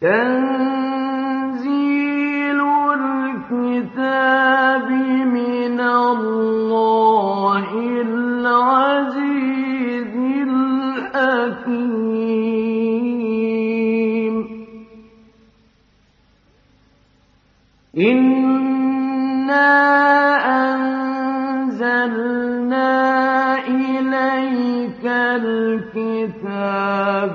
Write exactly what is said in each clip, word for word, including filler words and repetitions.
تنزيل الكتاب من الله العزيز الحكيم. إنا أنزلنا إليك الكتاب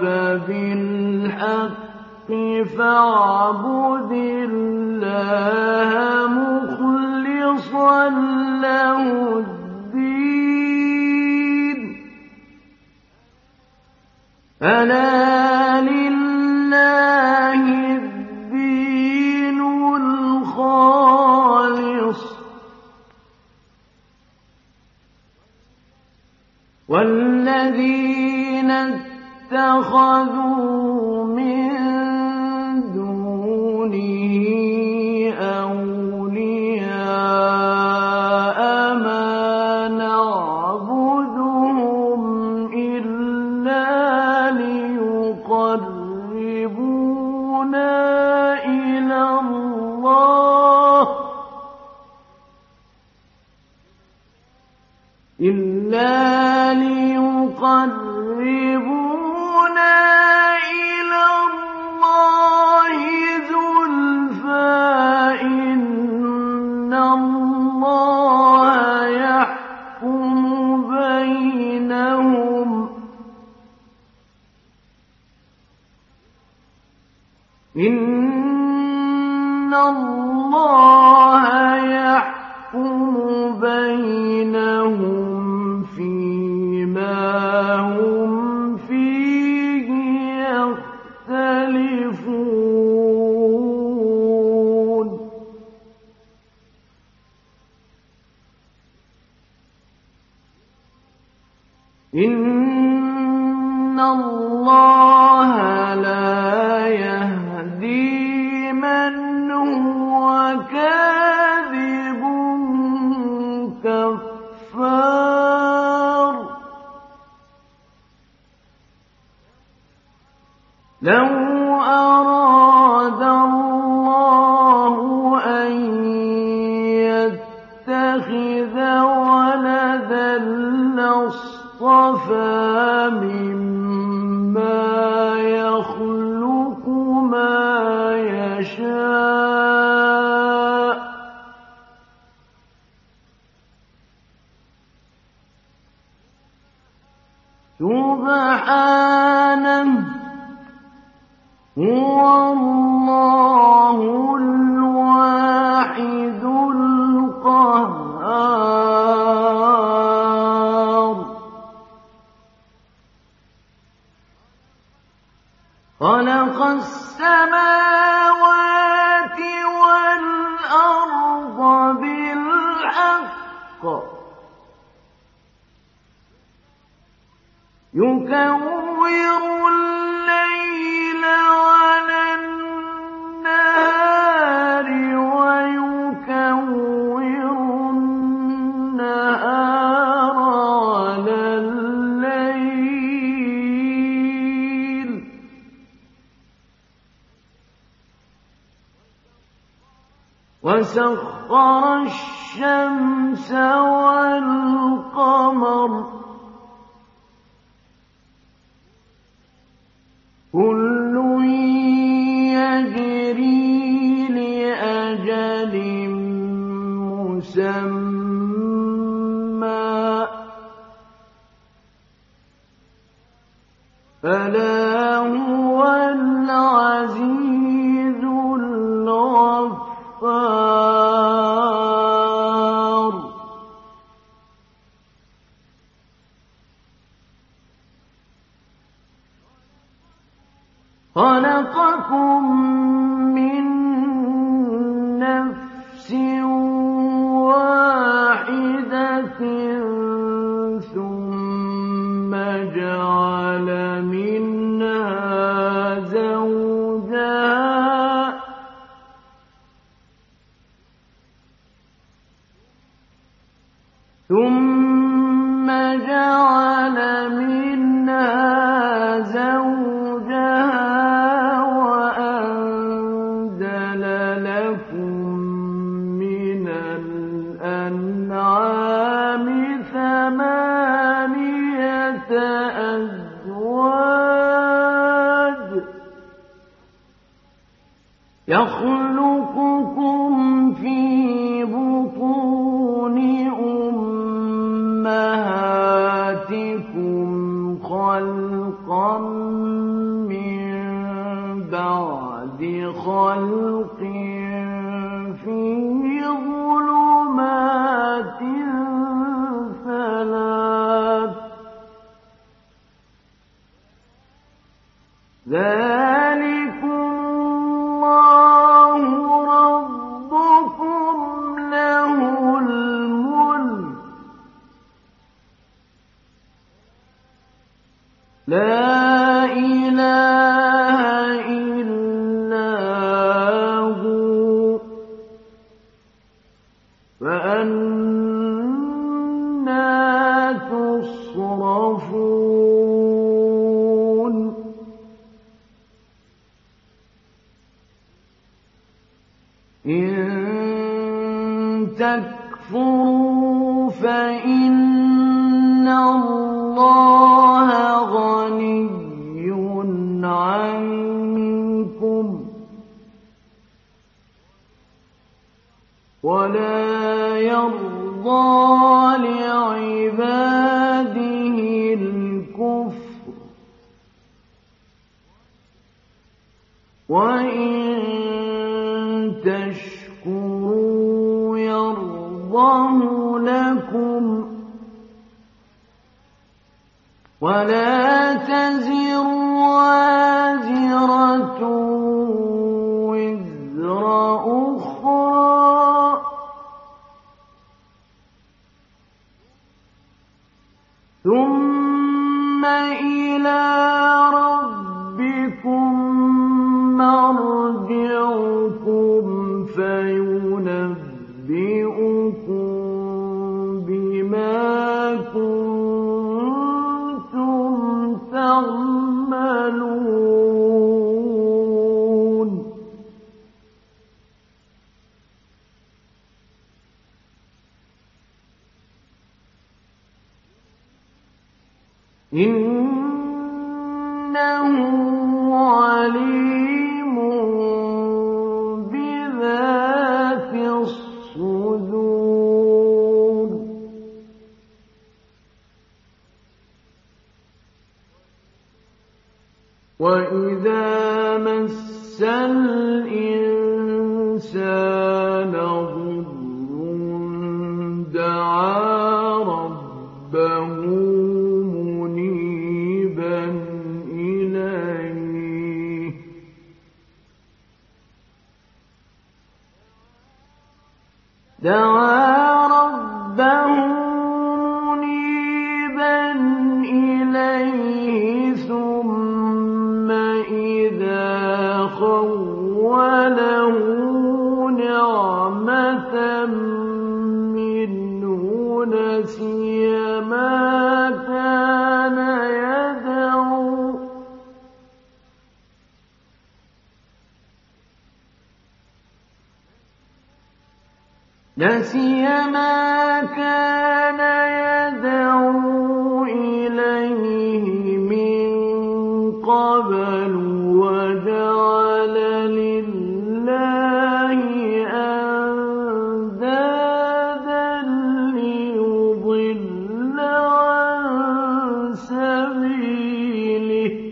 بالحق فاعبد الله مخلصا له الدين. ألا لله الدين الخالص والذين اتخذوا من دونه أولياء ما نعبدهم إلا ليقربونا إلى الله إلا ليقربونا إلى الله زلفى إن الله يحكم بينهم إن الله يحكم بينهم فيما هم فيه يختلفون. إن الله لا يهدي من هو كاذب كفار. لو أراد الله أن يتخذ ولدا لاصطفى مما يخلق ما يشاء سبحانه هو الله الواحد القهار. خلق السماوات والأرض بالحق يكور الليل على النهار ويكور النهار على الليل وسخر الشمس والقمر كل يجري لأجل مسمى ألا هو العزيز الغفار. خلقكم من نفس واحدة ثم جعل منها زوجها ثم جعل منها زوجها وأنزل يخلقكم في بطون أمهاتكم خلقا من بعد خلق في ظلمات ثلاث ذلكم الله ربكم له الملك لا إله إلا هو فأنى تصرفون إن تكفروا فإن الله غني عنكم ولا يرضى لعباده الكفر وإن تشكروا يرضه لكم ولا تزر وازرة وزر أخرى ثم إلى ربكم مرجعكم فينبئكم بما كنتم تعملون إنه عليم بذات الصدور وإذا مس الإنسان ضر دعا ربه منيبا إليه دعا ربه منيبا إليه ثم إذا خوله نعمة منه نسي ما كان يدعو نسي ما كان يدعو إليه من قبل وجعل لله أندادا ليضل عن سبيله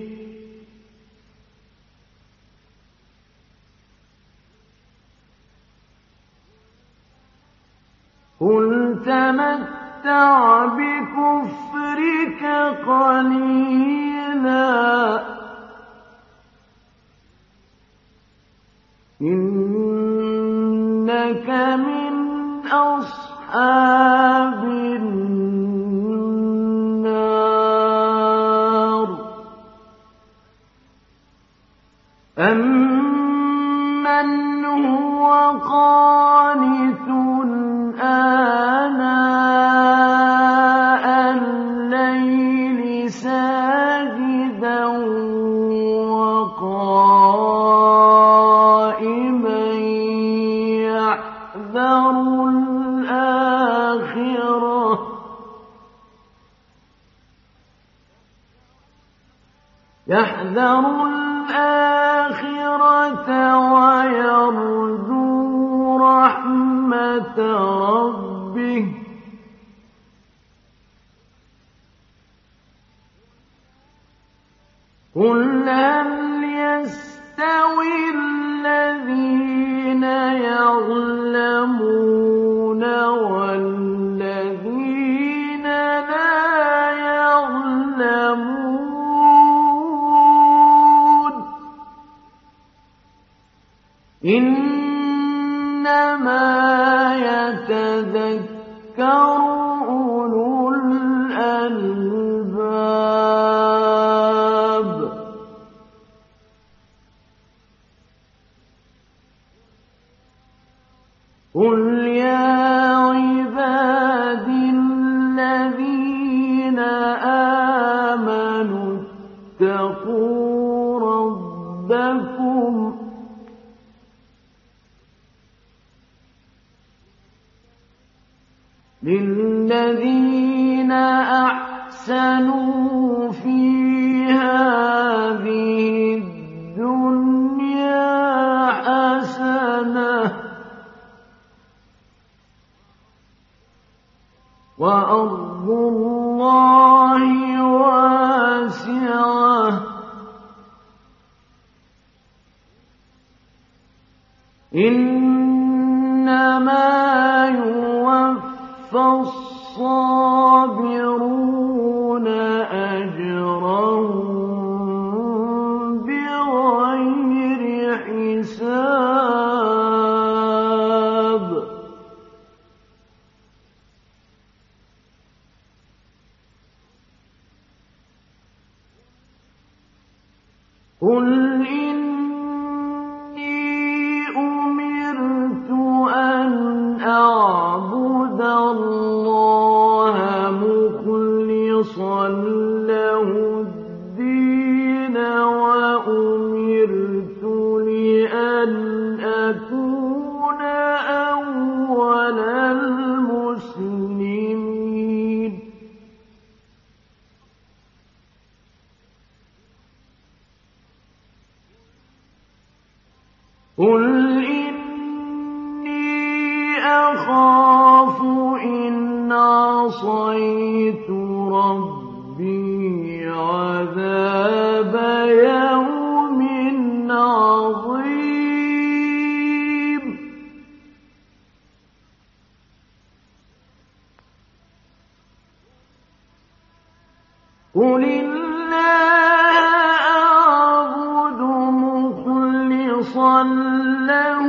قل تمتع بكفرك قليلا إنك من أصحاب النار أمن هو قانت آناء الليل ساجدا وقائما يحذر الآخرة يحذر الآخرة ويرجو إنما يتذكر أولو الألباب قل يا عبادي الذين آمنوا اتقوا ربكم للذين أحسنوا في هذه الدنيا حسنة وأرض الله واسعة إنما يوفى الصابرون أجرهم بغير حساب قل إني أمرت أن أعبد الله مخلصا له الدين وأمرت لأن أكون أول المسلمين قل إني أخاف إن عصيت ربي عذاب يوم عظيم قل الله أعبد مخلصا له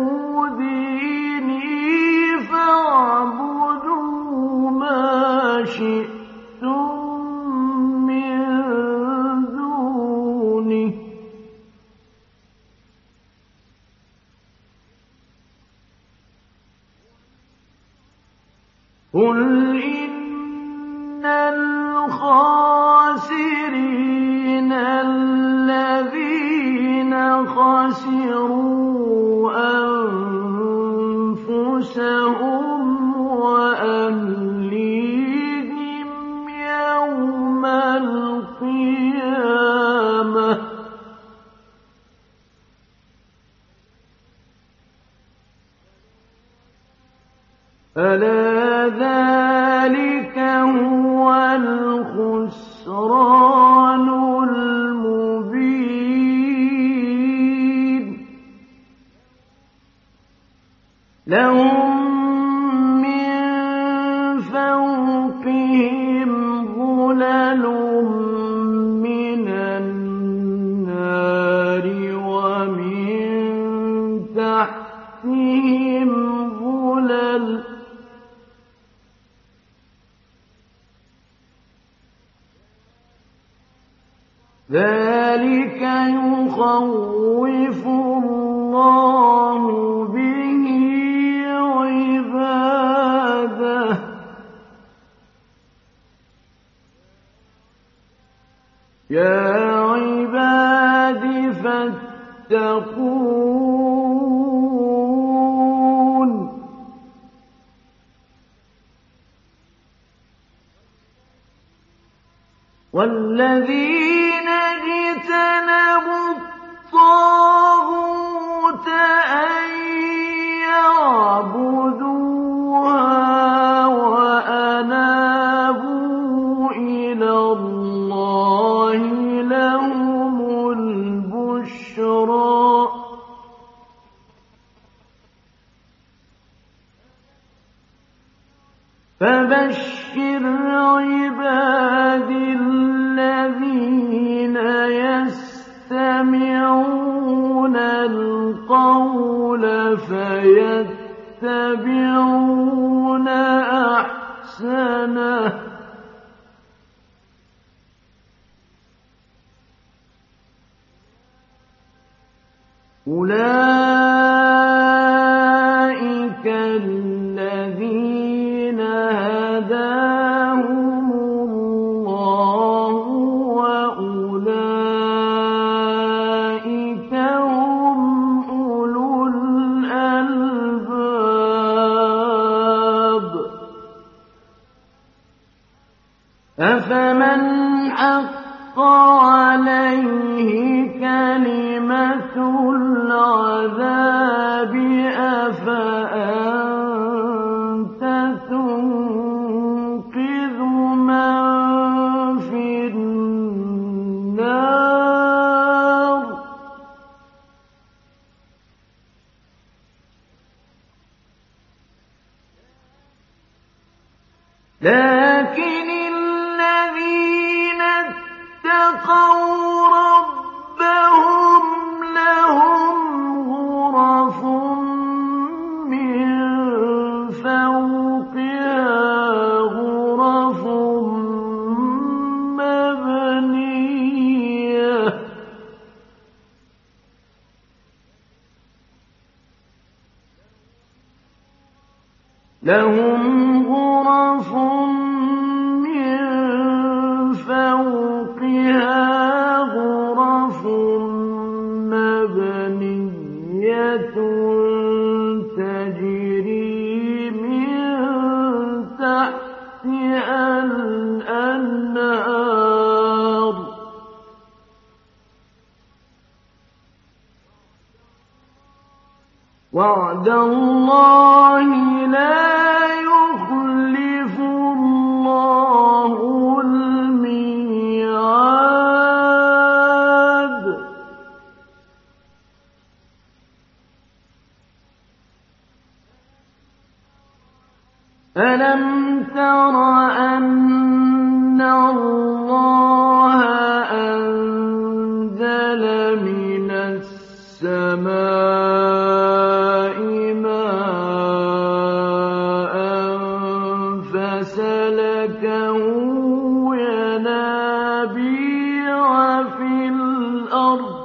ديني فاعبدوا ما شئتم من دونه قل إن الخاسرين الذين خسروا أنفسهم وأهليهم يوم القيامة ألا ذلك هو الخسران المبين لهم من فوقهم ظلل من النار ومن تحتهم ظلل ذلك يخوف الله به عباده يا عباد فاتقون والذين اجتنبوا الطاغوت أن يعبدوها وأنابوا إلى الله لهم البشرى فبشر عبادي الذين يستمعون القول القول فيتبعون أحسنه أولئك الذين هداهم الله وأولئك هم أولو الألباب أفمن حق عليه كلمة العذاب أفأنت تنقذ من في النار لكن الذين اتقوا ربهم لهم غرف من فوقها غرف مبنية لهم غرف من فوقها غرف مبنية تجري من تحتها الأنهار وعد الله لا يخلف الله الميعاد ألم تر أن الله أنزل من السماء ماء فسلكه ينابيع في الأرض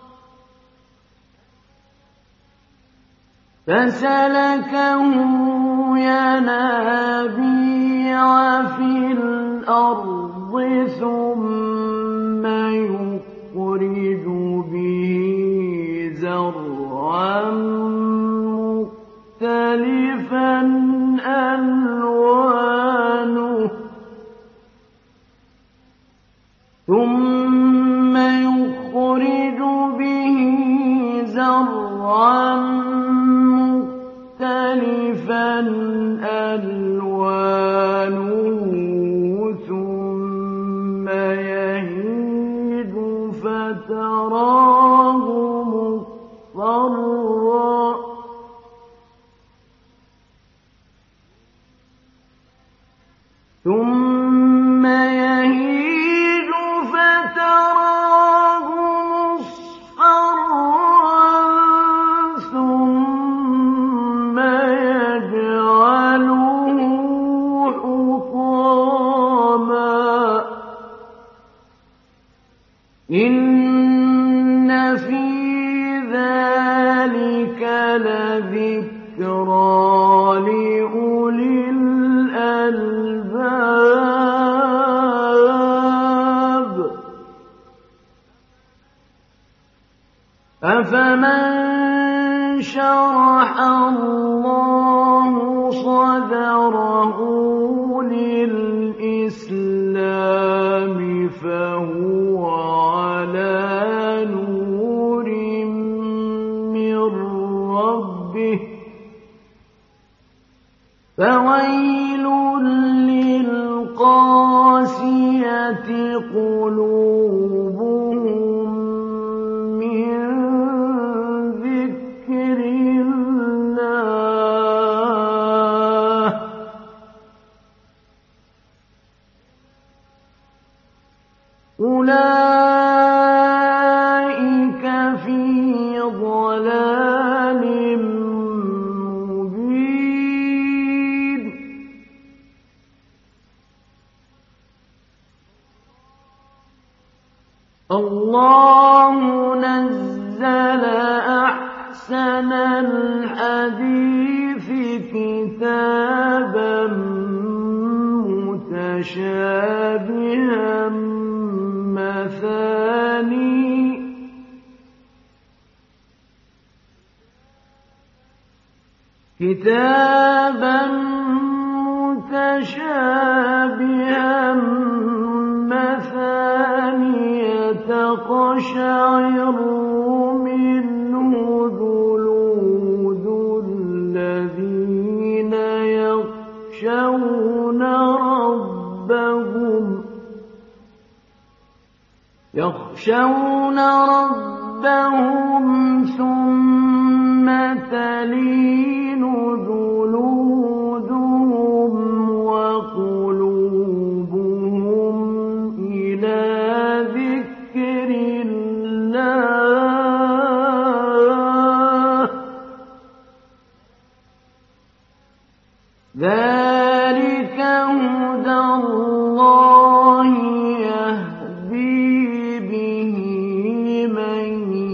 فسلكه ينابيع في الأرض ثم يخرج به زرعا مختلفا ألوانه ثم يخرج به زرعا مختلفا ألوانه ثم يهيج فتراه مصفرا ثم يهيج فتراه مصفرا ثم يجعله حطاما إن في ذلك لذكرى لأولي الألباب أفمن شرح الله صدره للإسلام فهو على نور من ربه فويل للقاسية قلوبهم من ذكر الله أولئك في ضلال والله نزل أحسن الحديث كتابا متشابها مثاني كتابا متشابها مثانية تقشعر منه جلود الذين يخشون ربهم يخشون ربهم ثم تلين جلودهم وقلوبهم إلى ذكر الله ذلك هدى الله يهدي به من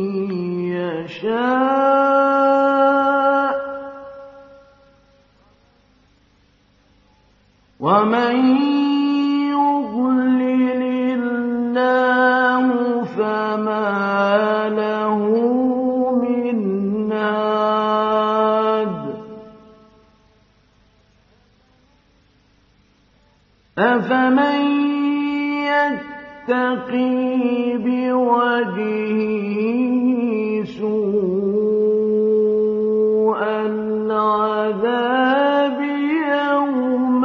يشاء ومن يضلل الله فما له من هاد أفمن يتقي بوجهه سوء العذاب يوم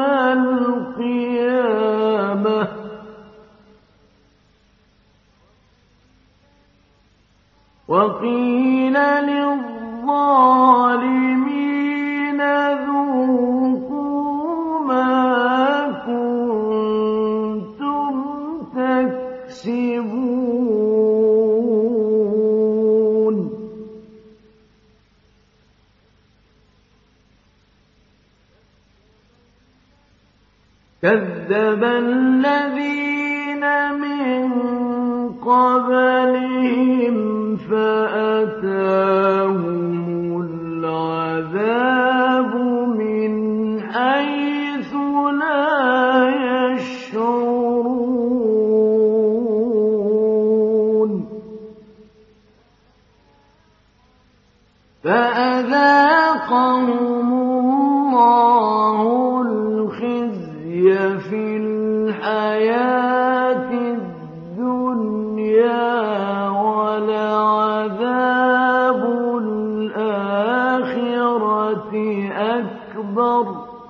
القيامة وقيل للظالمين ذوقوا ما كنتم تكسبون كذب الذين من قبلهم فأتاهم العذاب من حيث لا يشعرون فأذاقهم الله الخزي في الحياة الدنيا ولعذاب الآخرة أكبر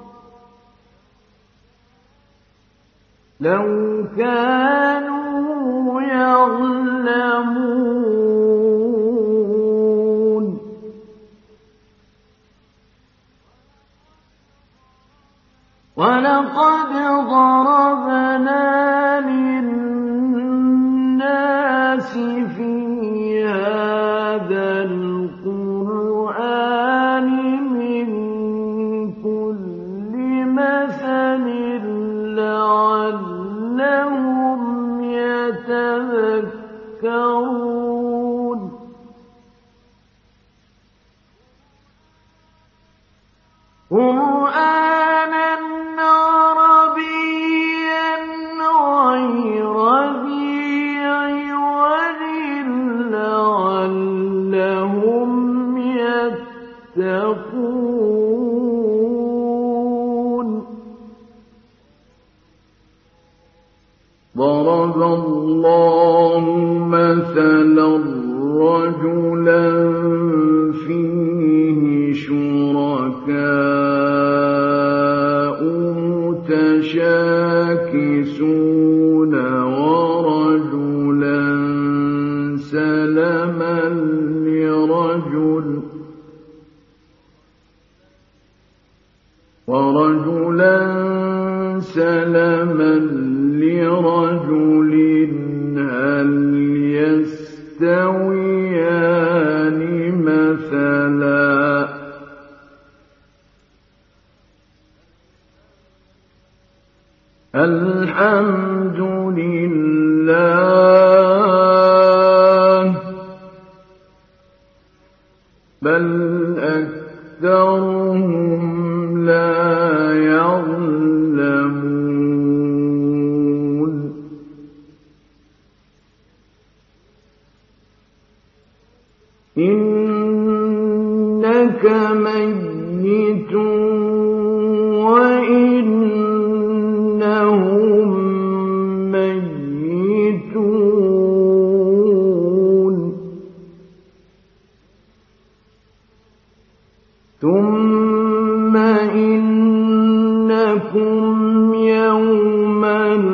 لو كانوا يعلمون ولقد ضربنا للناس في هذا القرآن من كل مثل لعلهم يتذكرون قرآنا عربيا غير ذي عوج لعلهم يتقون ضرب الله مثلا رجلا فيه شركاء متشاكسون ورجلا سلما لرجل ورجلا سلما لرجل هل يستويان مثلا الحمد لله بل أكثرهم لا يعلمون إنك ميت وإنهم ميتون ثم إنكم يوم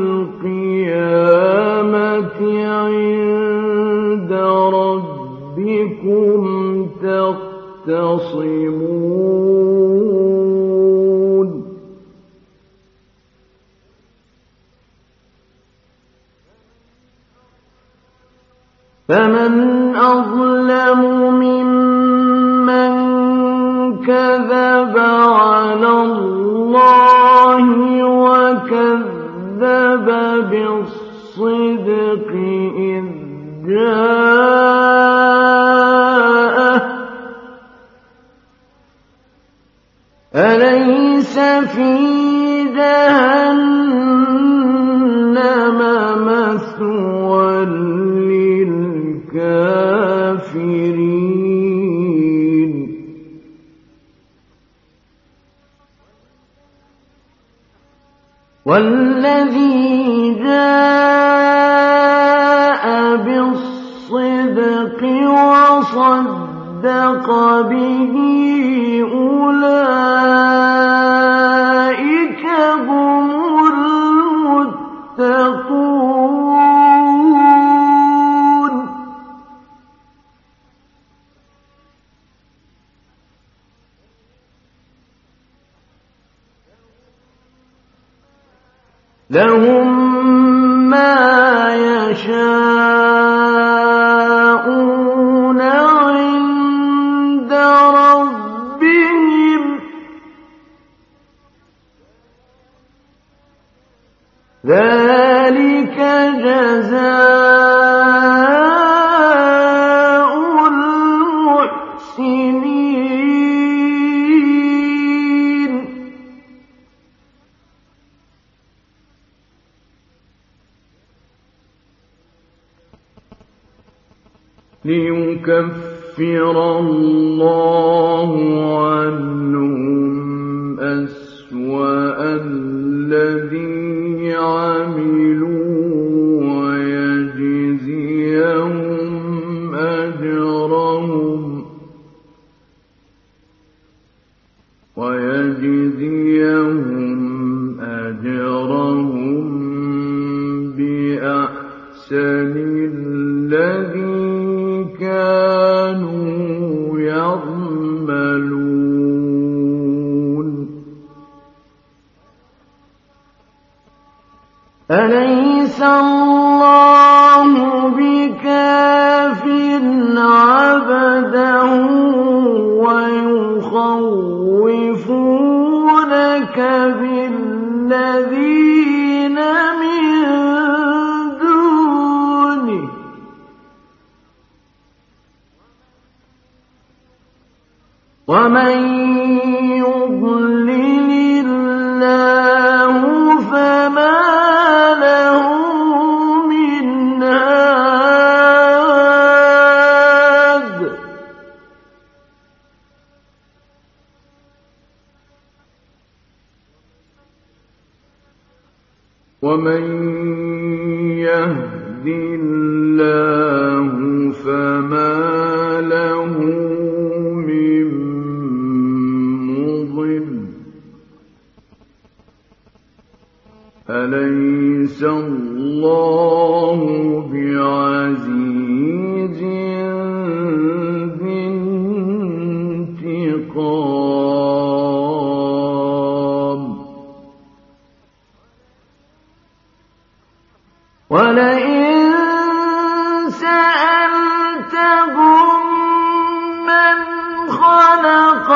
القيامة عند ربكم تختصمون فمن أظلم ممن كذب على الله وكذب بالصدق إذ جاءه أليس في جهنم مثوى للكافرين والذي جاء بالصدق وصدق به أولئك هم المتقون لهم ما يشاءون عند ربهم ذلك جزاء المحسنين ليكفر الله عنهم أسوأ الذي عملوا ويجزيهم أجرهم ويجزيهم أجرهم بأحسن الذي كانوا يعملون أليس الله بكاف عبده ويخوفونك بالذين من دونه ومن يضلل الله فما له من هاد ومن يهد الله فما له من مضل أليس الله بعزيز ذي انتقام ولئن سألتهم من خلق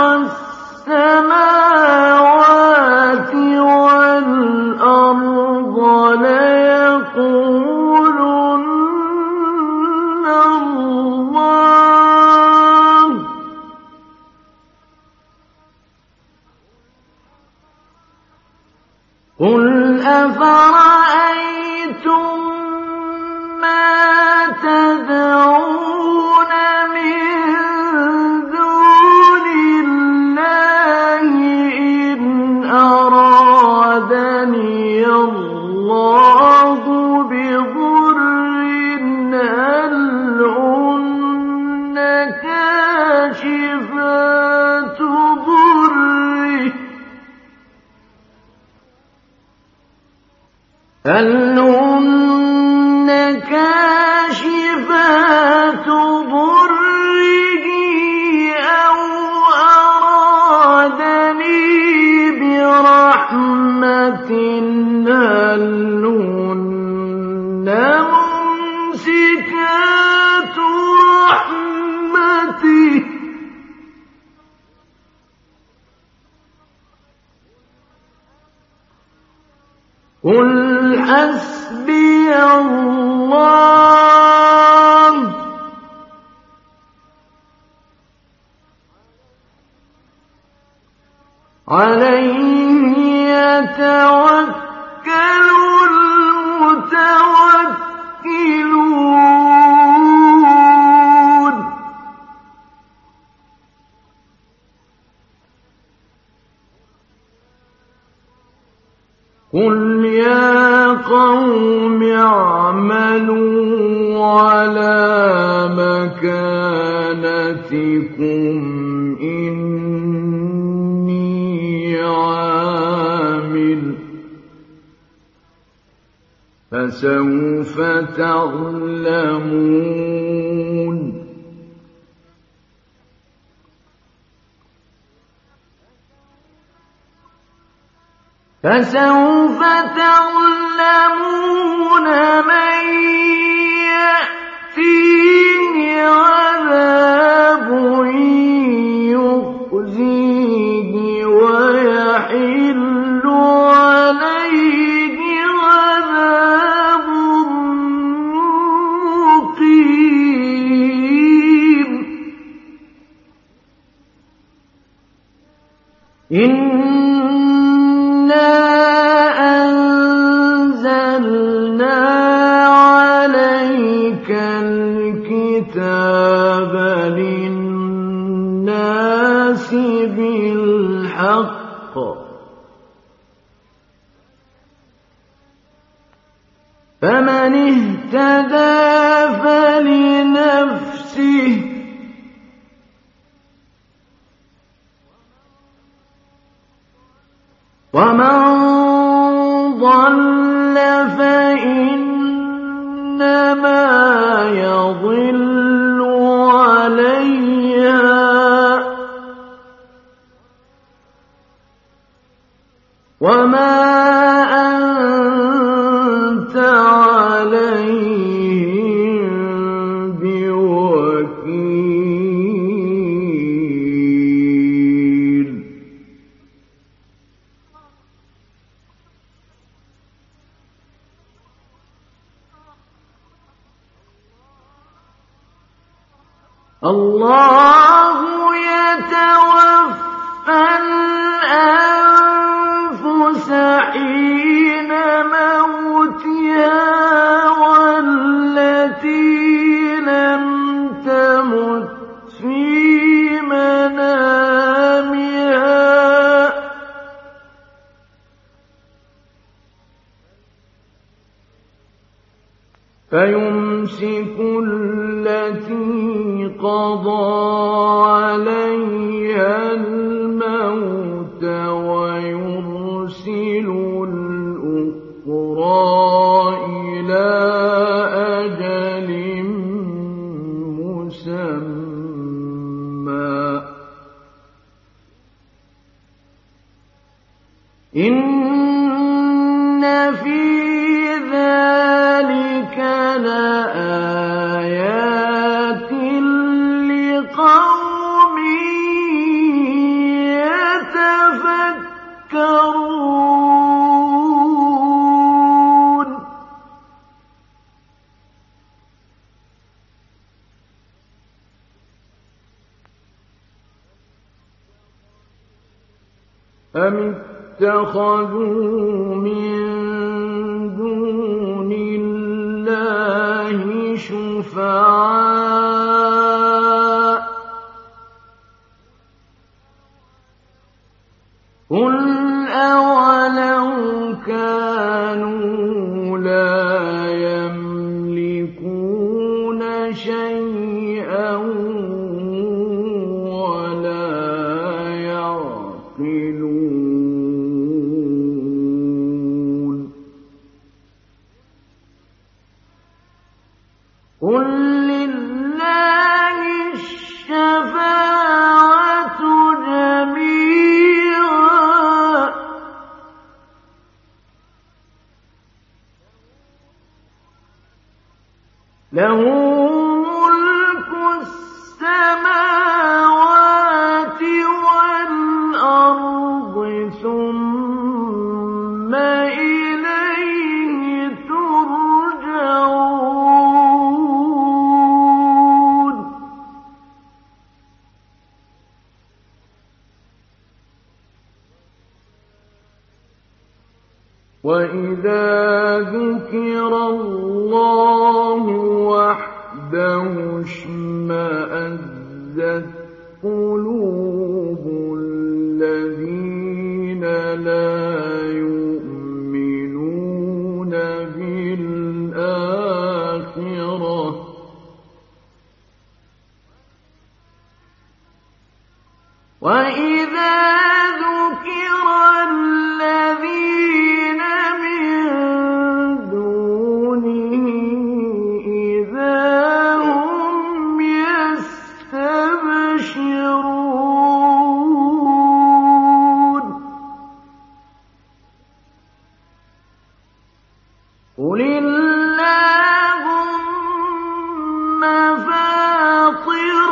السماوات والأرض ليقولن الله قل أفرأيتم ما تدعون من دون الله إن أرادني الله بضر هل هن كاشفات ضره هل هن كاشفات ضره أو أرادني برحمة هل هن ممسكات رحمته قل حسبي الله عليه يتوكل المتوكلون قل يا قوم اعملوا على مكانتكم إني عامل فسوف تعلمون فسوف تعلمون من يأتيه عذاب يخزيه ويحل عليه عذاب مقيم الكتاب للناس بالحق فمن اهتدى فلنفسه ومن ضل فإنما يضل عليها وما أنت عليهم بوكيل الله يتوفى الأنفس حين موتها والتي لم تمت في منامها فيمسك التي قضى عليها الموت ويرسل الأخرى إلى أجل مسمى إن في ذلك لآيات لقوم يتفكرون أم اتَّخَذُوا مِن دُونِ اللَّهِ شُفَعَاءَ قُلْ أَوَلَوْ كَانُوا لَا يَمْلِكُونَ شَيْئًا وَلَا يَعْقِلُونَ قُل لِّلَّهِ الشَّفَاعَةُ جَمِيعًا لَّهُ مُلْكُ السَّمَاوَاتِ وَالْأَرْضِ ثُمَّ إِلَيْهِ تُرْجَعُونَ وَإِذَا ذُكِرَ اللَّهُ وَحْدَهُ اشْمَأَزَّتْ قُلُوبُ الَّذِينَ لَا يُؤْمِنُونَ بِالْآخِرَةِ وَإِذَا ذُكِرَ الَّذِينَ مِن دُونِهِ إِذَا هُمْ يَسْتَبْشِرُونَ قُلِ اللَّهُمَّ فَاطِرَ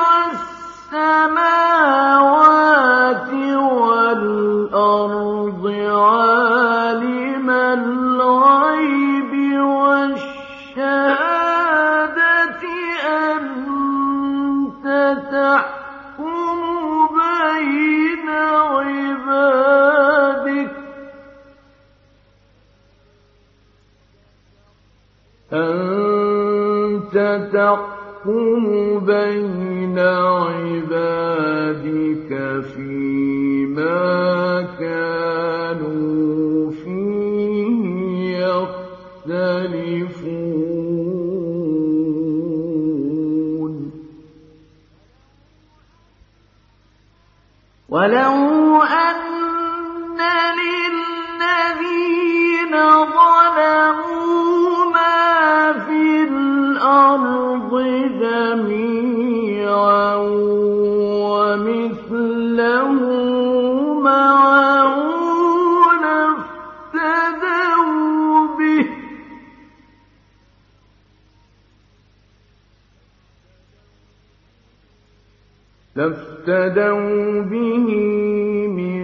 السَّمَاوَاتِ وَالْأَرْضِ عَالِمَ الْغَيْبِ وَالشَّهَادَةِ أَنتَ تَحْكُمُ بَيْنَ عِبَادِكَ أَنتَ تَحْكُمُ بَيْنَ عِبَادِكَ فِيمَا كَانُوا فِيهِ يَخْتَلِفُونَ وَلَوْ أَنَّ لِلَّذِينَ ظَلَمُوا مَا فِي الْأَرْضِ جَمِيعًا وَمِثْلَهُ مَعَهُ لَافْتَدَوْا بِهِ لَافْتَدَوْا بِهِ مِن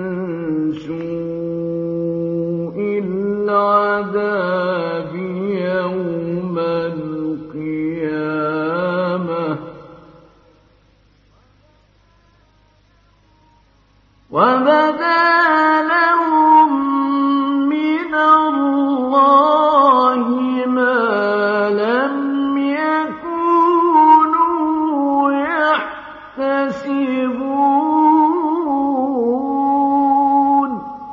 سُوءِ الْعَذَابِ يَوْمَ الْقِيَامَةِ وَبَدَا لَهُم مِّنَ اللَّهِ مَا لَمْ يَكُونُوا يَحْتَسِبُونَ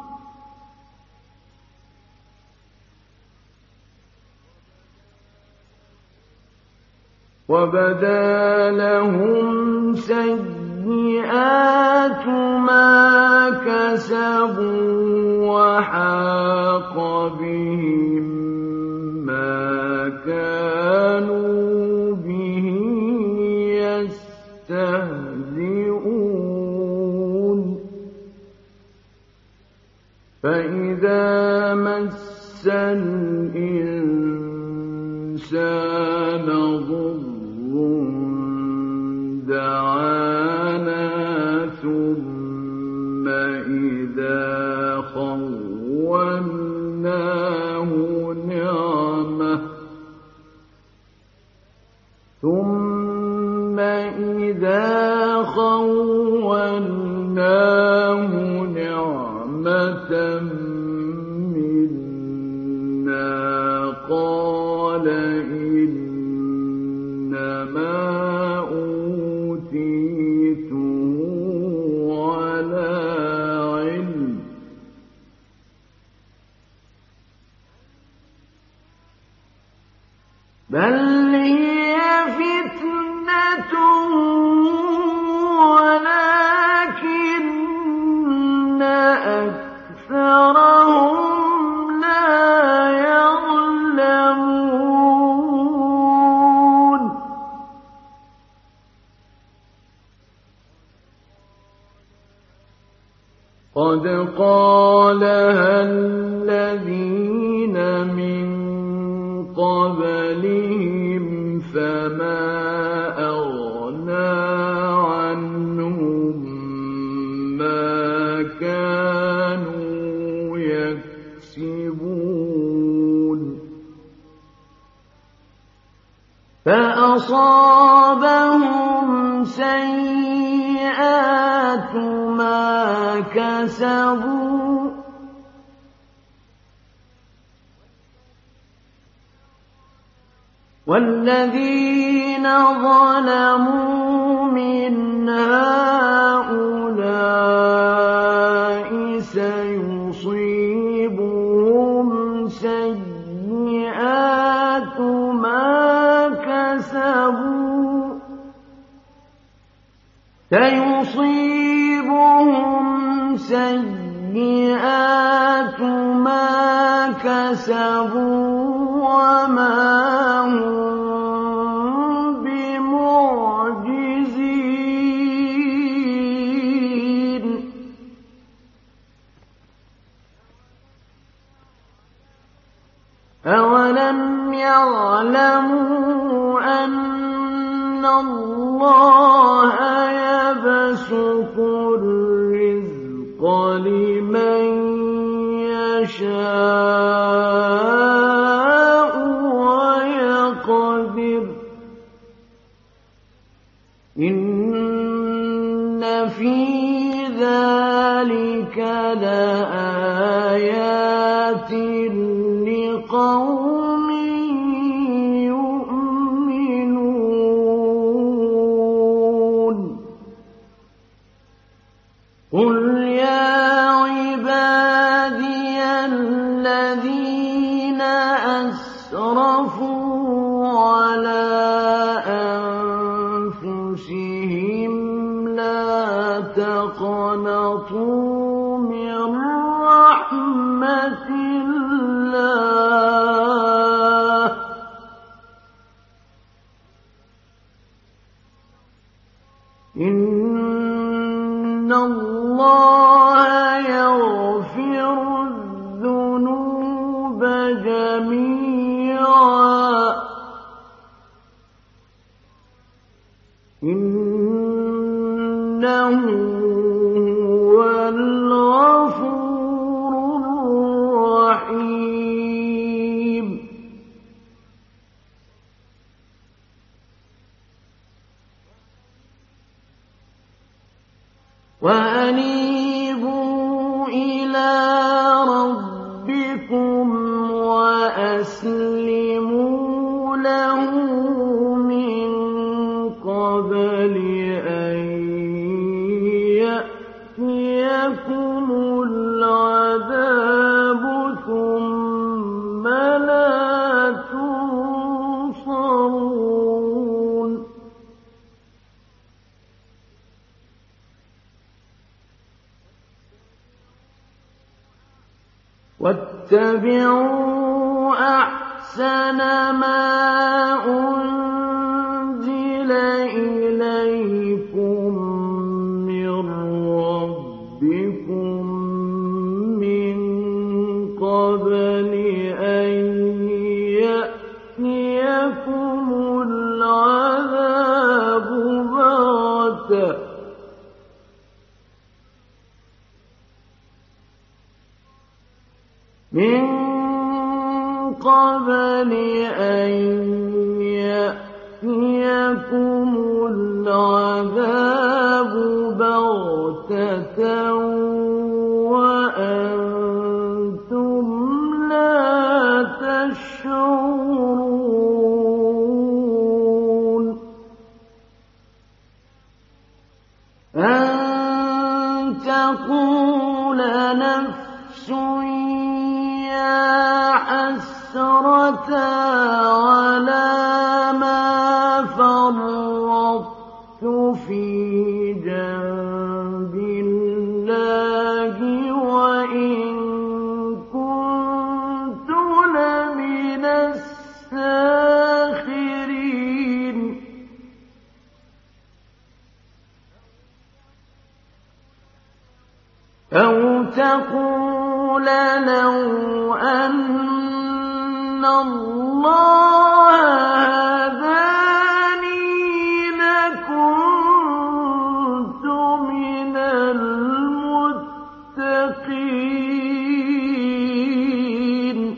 وَبَدَا لَهُمْ سَيِّئَاتُ مَا كَسَبُوا وَحَاقَ بِهِم مَّا كَانُوا بِهِ يَسْتَهْزِئُونَ فَإِذَا مَسَّ الْإِنسَانَ ضُرٌّ دَعَانَا ثُمَّ إِذَا خَوَّلْنَاهُ نِعْمَةً ثُمَّ إِذَا خَوَّلْنَاهُ نِعْمَةً قد قالها الذين من قبلهم فما أغنى عنهم ما كانوا يكسبون فأصابهم سيئات ما كسبوا والذين ظلموا من هؤلاء سيصيبهم سيئات ما كسبوا سيصيبهم سيئات ما كسبوا وما هم بمعجزين أولم يعلموا أن الله يبسط الرزق لمن يشاء ويقدر إن في ذلك لآيات لقوم يؤمنون قل يا عبادي الذين أسرفوا على أنفسهم لا تقنطوا من رحمة الله إن الله يغفر الذنوب جميعا إنه هو الغفور الرحيم وأنيبوا إلى ربكم وأسلموا له من قبل أن يأتيكم العذاب ثم لا تنصرون واتبعوا أحسن ما أنزل إليكم من ربكم من قبل أن يأتيكم العذاب بغتة من قبل أن يأتيكم العذاب بغتة وأنتم لا تشعرون أن تقول نفس يا حسرة على ما فرطت في جنب الله وإن كنت لمن الساخرين أو تقول لو أن الله هداني لكنت من المتقين.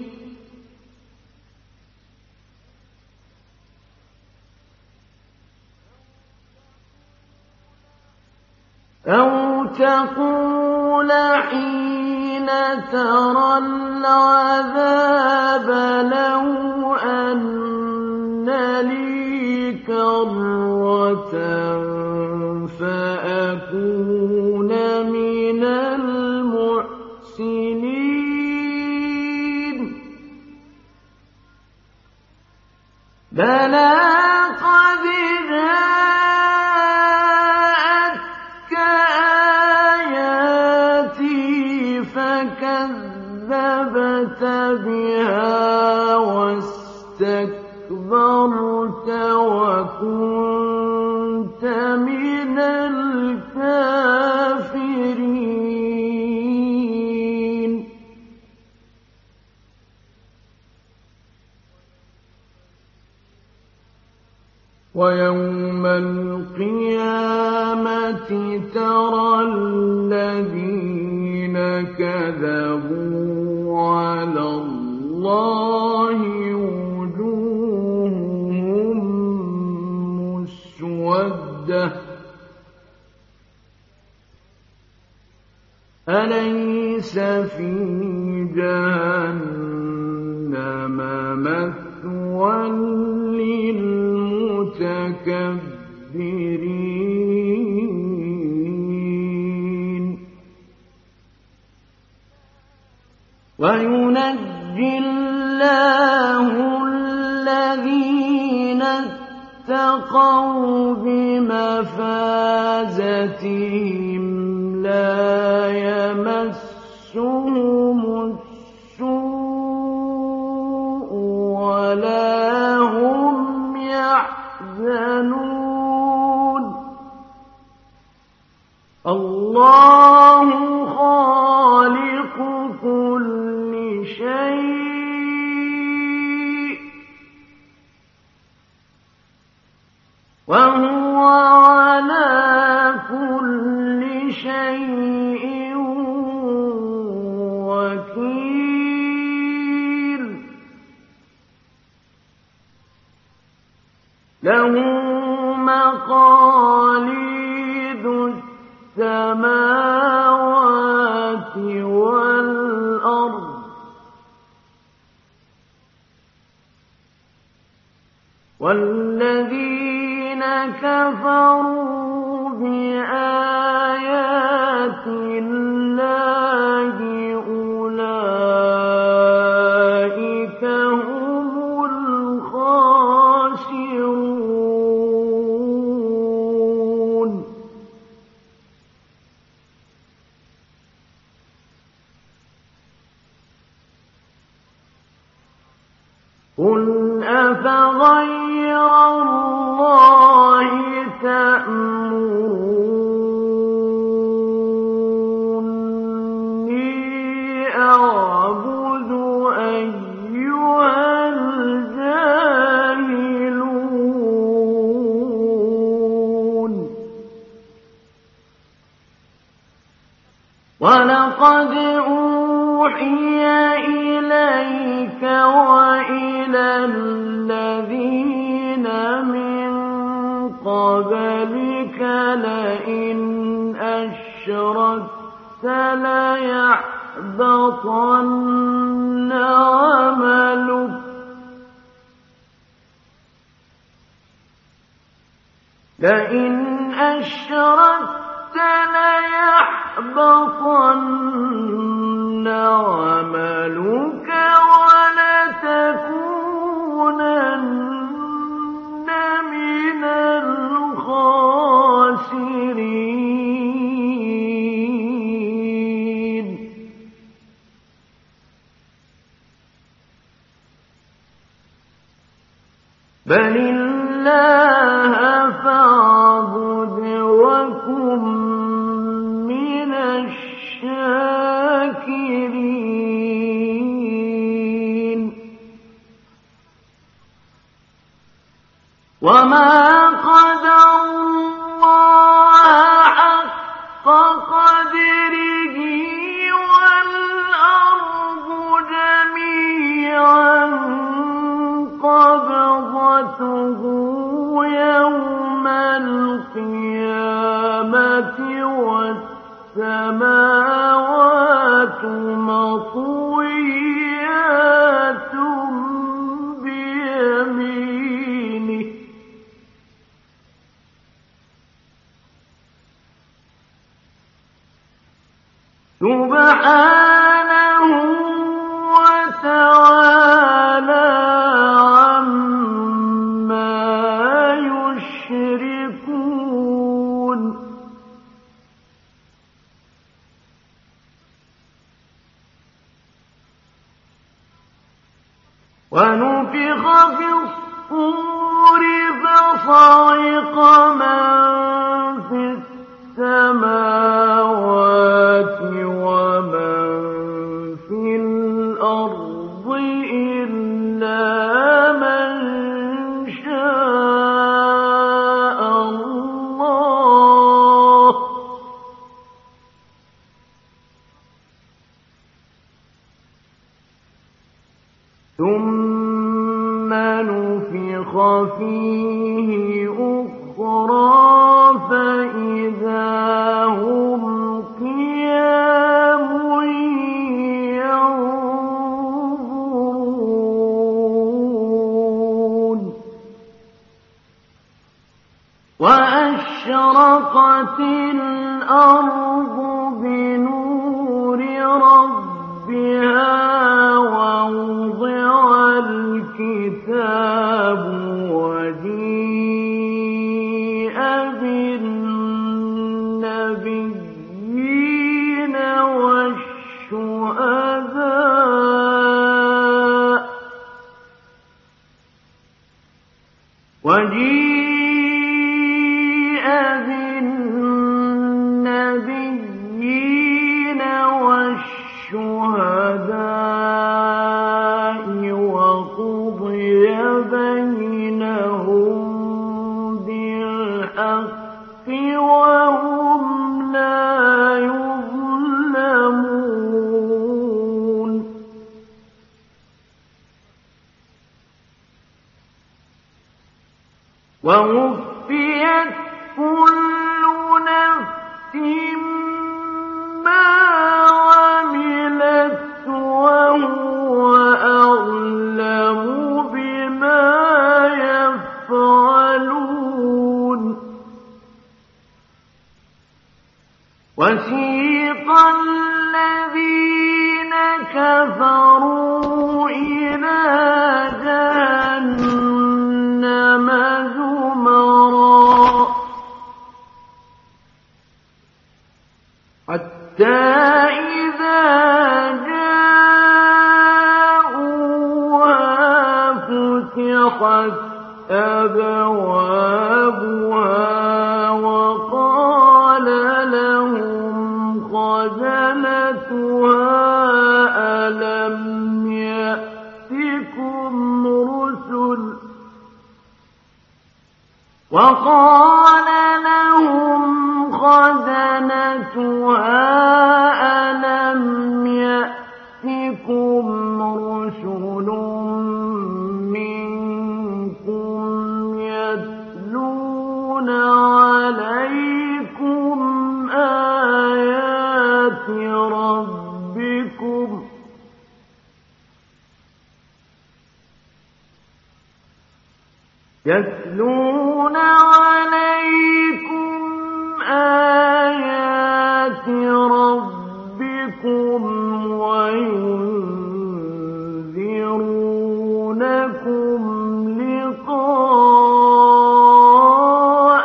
أو تقول حين ترى العذاب لو أن لي كرة فأكون من المحسنين. بلى قد جاءتك آياتي فكذبت بها واستكبرت وكنت من الكافرين. ويوم القيامة ترى الذين كذبوا على الله وجوههم مسودة أليس في جهنم مثوى للمتكبرين. وينجي الله الذين اتقوا بمفازتهم لا يمسهم السوء ولا هم يحزنون. الله خالق كل شيء وهو على كل شيء وكيل. له مقاليد السماوات والأرض والذين كفروا بآيات الله أولئك هم الخاسرون. قل أفغير الله تأمروني أعبد أيها الجاهلون. ولقد أوحي إليك وإلى الذين من قبلك لئن أشركت ليحبطن عملك لئن أشركت ليحبطن عملك ولتكونن من الخاسرين. بل الله فاعبد وكن من الشاكرين. وما قدروا الله حق قدره والأرض جميعا قبضته يوم القيامة والسماوات مطويات بيمينه سبحانه وتعالى عما يشركون ونفخ في الصور فصعق من في السماوات ومن في الأرض إلا من شاء الله ثم نفخ فيه أخرى فإذا هم قيام ينظرون وأشرقت الأرض بنور ربها ووضع الكتاب وجيء بالنبيين والشهداء وجيء بالنبيين والشهداء وقضي بينهم بالحق وهم لا يظلمون ووفيت كل نفس ما عملت وهو أعلم بما يفعلون وسيق الذين كفروا إلى جهنم زمرا حتى إذا جاءوها فتحت أبوابها وقال لهم خزنتها ألم يأتكم رسل وقال لهم خزنتها ألم يأتكم رسل منكم يتلون عليكم آيات ربكم يتلون عليكم آيات ربكم وينذرونكم لقاء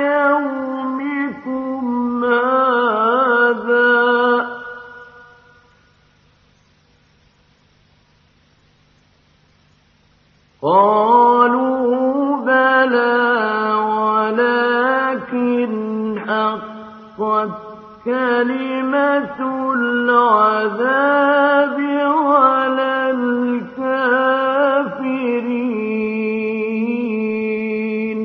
يومكم هذا قالوا بلى ولكن حقت كلمة العذاب على الكافرين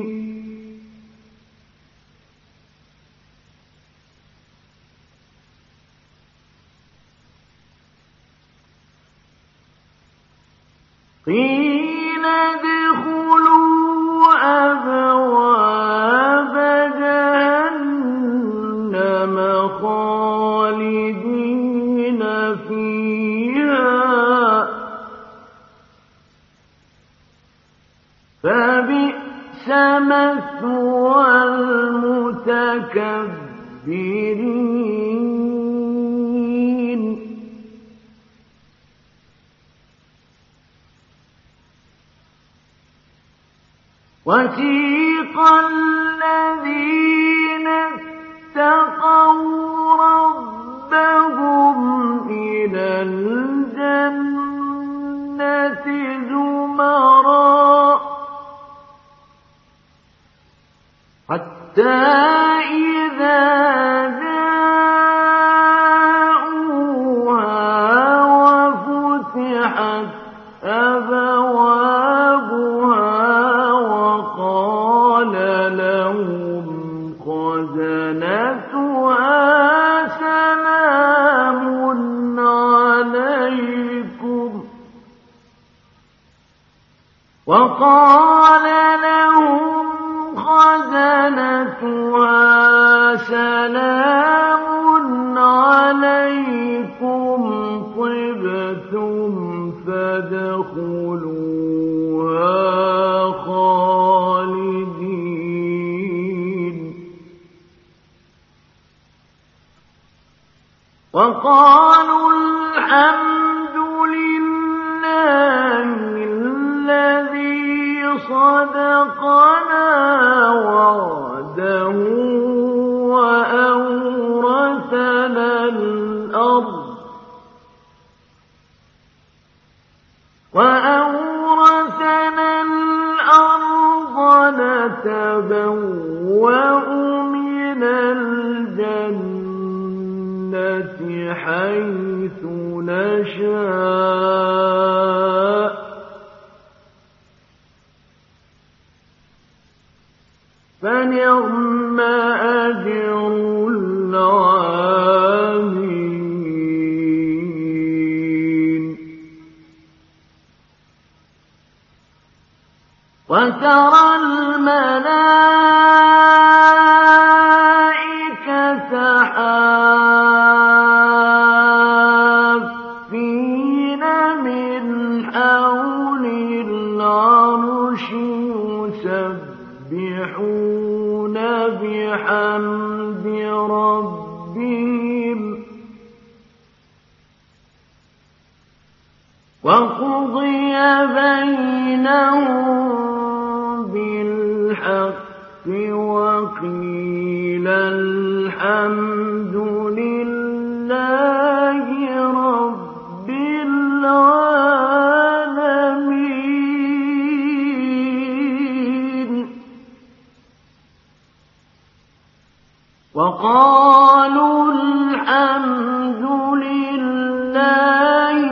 قيل ادخلوا أبواب جهنم خالدين فيها فبئس مثوى المتكبرين. وسيق الذين اتقوا ربهم إلى الجنة زمرا حتى إذا جاءوها وفتحت أبوابها وقال لهم خزنتها سلام عليكم وقال لهم خزنتها سلام عليكم طبتم فادخلوها خالدين. وقالوا الحمد لله الذي صدقنا وعده وأورثنا الأرض وأورثنا الأرض نتبوأ من الجنة حيث نشاء فنعم أجر العاملين. وترى الملائكة حافين من حول العرش يسبحون بحمد ربهم وقضي بينهم بالحق وقيل الحمد لله رب العالمين. وقالوا الحمد لله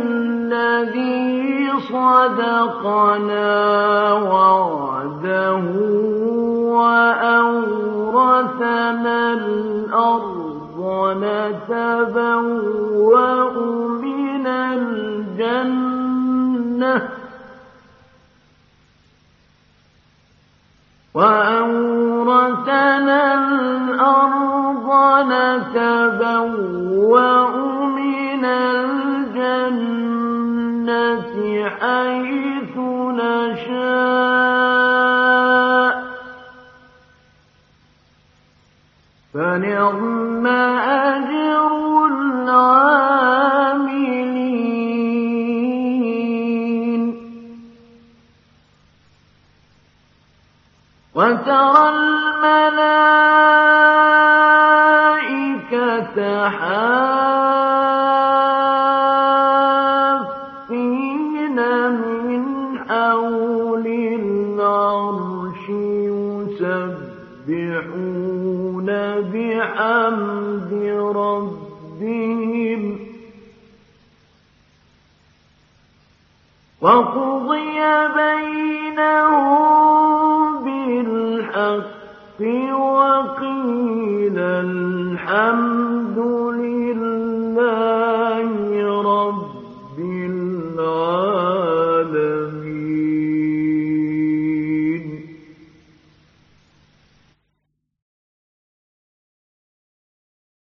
الذي صدقنا وعده وأورثنا الأرض نتبوأ من الجنة وأورثنا الأرض نتبوأ من الجنة حيث نشاء فنعم أجر العاملين. وترى الملائكة حافين من حول العرش يسبحون بحمد ربهم وقضي بينهم بالحق وقيل الحمد